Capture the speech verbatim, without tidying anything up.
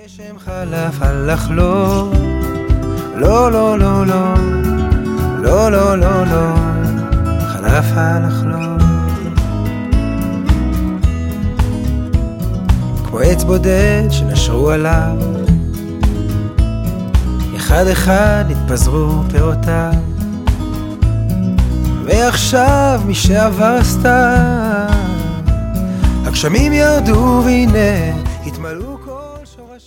גשם חלף הלך לו, לא לא לא לא, לא לא לא לא, חלף הלך לו. כמו עץ בודד שנשרו עליו, אחד אחד התפזרו פירותיו, ועכשיו מי שעבר סתם, הגשמים ירדו והנה